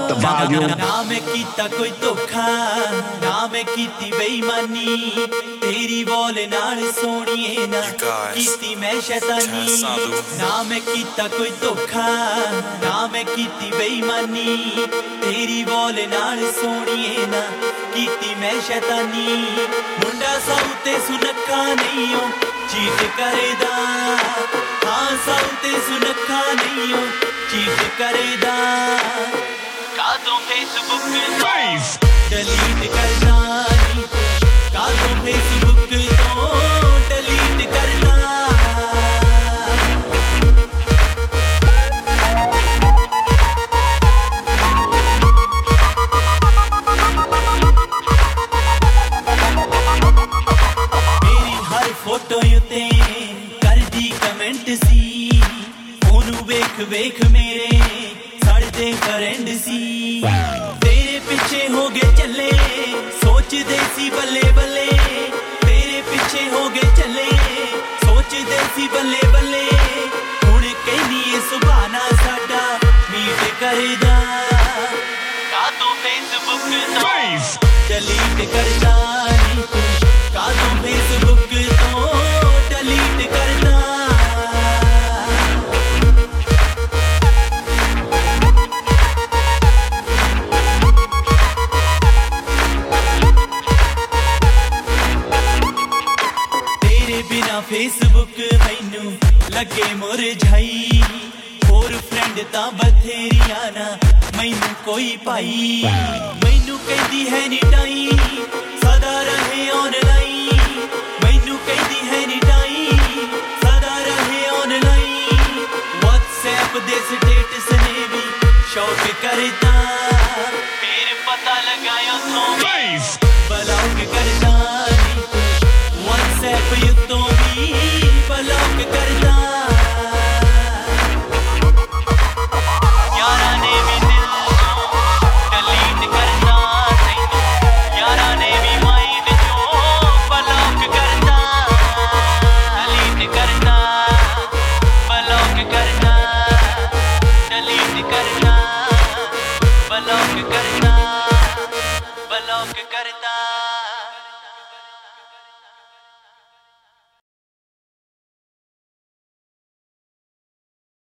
the volume. ना मैं कीता कोई धोखा ना मैं कीती बेईमानी तेरी बोल नाल सोहणीए ना कीती मैं शैतानी ना मैं कीता कोई धोखा ना मैं कीती बेईमानी तेरी बोल नाल सोहणीए ना कीती मैं शैतानी मुंडा साउते सुनखा नहीं हो चीट करेदा हाँ साउते सुनखा नहीं हो चीट करेदा कादों फेसबुक डिलीट करना कादों फेसबुक तो डिलीट करना मेरी हर फोटो उत्ते कर दी कमेंट सी ओनू वेख वेख मेरे सड़दे फ्रेंड सी तेरे पीछे हो गए चले सोचदे सी बल्ले बल्ले तेरे पीछे हो गए चले सोचदे सी बल्ले बल्ले हुण कहनी सुभाना साडा मीट करदा कादों फेसबुक तो डिलीट करदा नी तू कादों फेसबुक तो डिलीट करदा बिना फेसबुक मैनू लगे मुरझाई होर फ्रेंड तां बथेरियां ना मैनू कोई पाई मैनू कहदी है नी टाई सदा रहे ऑनलाइन मैनू कहदी है नी टाई सदा रहे ऑनलाइन व्हाट्सएप दे स्टेटस ने भी शौक करता फिर पता लगाया तो ब्लॉक करता WhatsApp युद्धों भी ब्लॉक करदा यारा ने भी दिल चो डिलीट करदा यारा ने भी माइंड चो ब्लॉक करदा डिलीट करदा ब्लॉक करदा डिलीट करदा ब्लॉक करदा ब्लॉक करदा